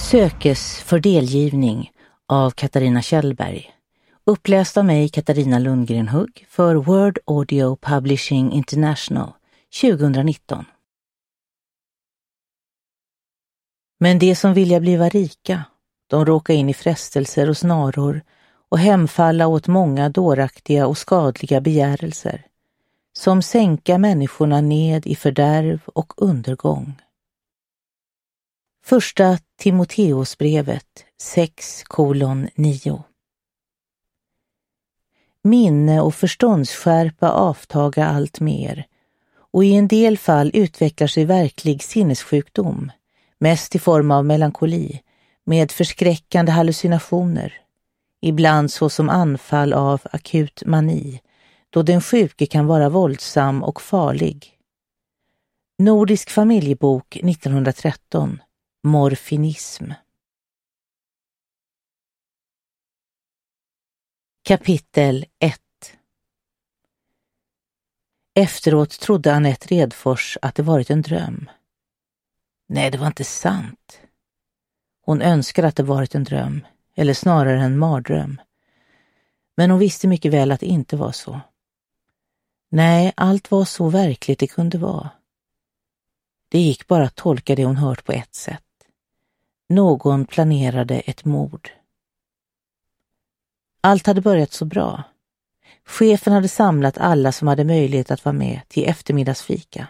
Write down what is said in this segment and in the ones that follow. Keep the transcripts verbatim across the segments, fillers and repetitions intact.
Sökes för delgivning av Katarina Kjellberg. Uppläst av mig, Katarina Lundgren Hugg, för Word Audio Publishing International tjugonitton. Men de som vilja bliva rika, de råkar in i frestelser och snaror och hemfalla åt många dåraktiga och skadliga begärelser, som sänka människorna ned i fördärv och undergång. Första Timoteusbrevet sex kolon nio. Minne och förståndsskärpa avtaga allt mer, och i en del fall utvecklar sig verklig sinnessjukdom, mest i form av melankoli, med förskräckande hallucinationer, ibland såsom anfall av akut mani, då den sjuke kan vara våldsam och farlig. Nordisk familjebok nittonhundratretton. Morfinism. Kapitel ett. Efteråt trodde Annette Redfors att det varit en dröm. Nej, det var inte sant. Hon önskade att det varit en dröm, eller snarare en mardröm. Men hon visste mycket väl att det inte var så. Nej, allt var så verkligt det kunde vara. Det gick bara att tolka det hon hört på ett sätt. Någon planerade ett mord. Allt hade börjat så bra. Chefen hade samlat alla som hade möjlighet att vara med till eftermiddagsfika.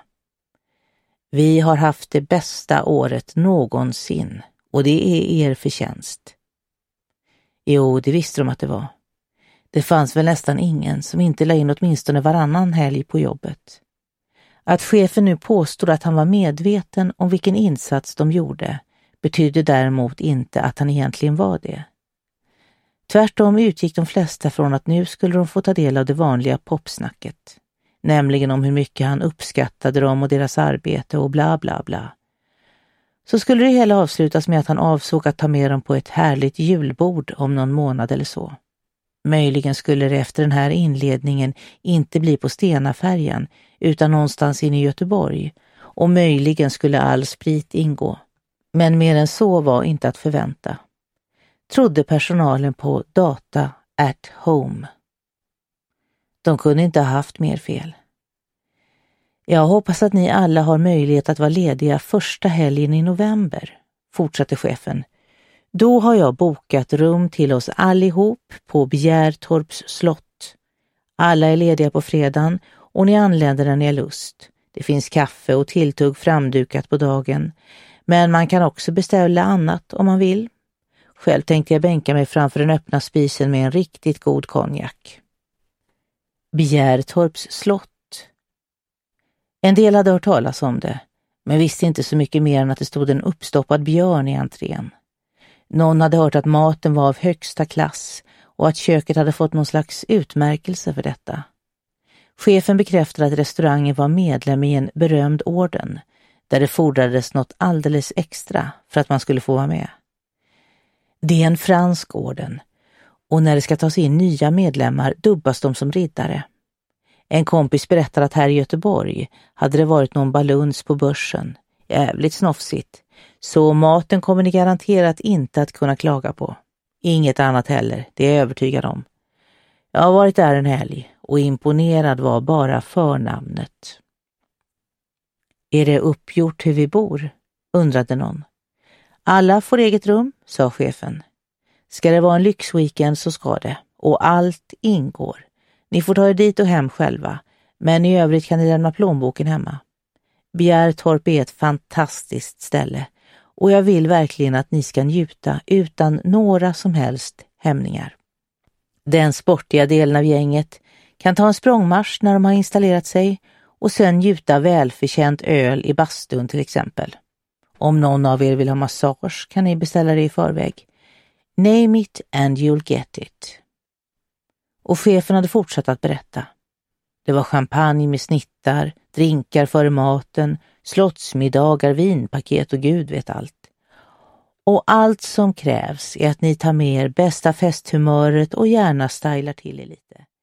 Vi har haft det bästa året någonsin, och det är er förtjänst. Jo, det visste de att det var. Det fanns väl nästan ingen som inte la in åtminstone varannan helg på jobbet. Att chefen nu påstod att han var medveten om vilken insats de gjorde betydde däremot inte att han egentligen var det. Tvärtom utgick de flesta från att nu skulle de få ta del av det vanliga popsnacket, nämligen om hur mycket han uppskattade dem och deras arbete och bla bla bla. Så skulle det hela avslutas med att han avsåg att ta med dem på ett härligt julbord om någon månad eller så. Möjligen skulle det efter den här inledningen inte bli på Stenafärjan utan någonstans inne i Göteborg, och möjligen skulle all sprit ingå. Men mer än så var inte att förvänta. Trodde personalen på Data at Home. De kunde inte ha haft mer fel. Jag hoppas att ni alla har möjlighet att vara lediga första helgen i november, fortsatte chefen. Då har jag bokat rum till oss allihop på Bjärtorps slott. Alla är lediga på fredagen och ni anländer när ni har lust. Det finns kaffe och tilltugg framdukat på dagen, men man kan också beställa annat om man vill. Själv tänkte jag bänka mig framför den öppna spisen med en riktigt god konjak. Bjärtorps slott. En del hade hört talas om det, men visste inte så mycket mer än att det stod en uppstoppad björn i entrén. Någon hade hört att maten var av högsta klass och att köket hade fått någon slags utmärkelse för detta. Chefen bekräftade att restaurangen var medlem i en berömd orden, där det fordrades något alldeles extra för att man skulle få vara med. Det är en fransk orden, och när det ska tas in nya medlemmar dubbas de som riddare. En kompis berättar att här i Göteborg hade det varit någon baluns på börsen. Jävligt snofsigt. Så maten kommer ni garanterat inte att kunna klaga på. Inget annat heller, det är jag övertygad om. Jag har varit där en helg och imponerad var bara förnamnet. Är det uppgjort hur vi bor? Undrade någon. Alla får eget rum, sa chefen. Ska det vara en lyxweekend så ska det, och allt ingår. Ni får ta er dit och hem själva, men i övrigt kan ni lämna plånboken hemma. Bjärtorp är ett fantastiskt ställe, och jag vill verkligen att ni ska njuta utan några som helst hämningar. Den sportiga delen av gänget kan ta en språngmarsch när de har installerat sig och sen njuta välförtjänt öl i bastun till exempel. Om någon av er vill ha massage kan ni beställa det i förväg. Name it and you'll get it. Och chefen hade fortsatt att berätta. Det var champagne med snittar, drinkar före maten, slottsmiddagar, vinpaket och gud vet allt. Och allt som krävs är att ni tar med er bästa festhumöret och gärna stylar till er lite.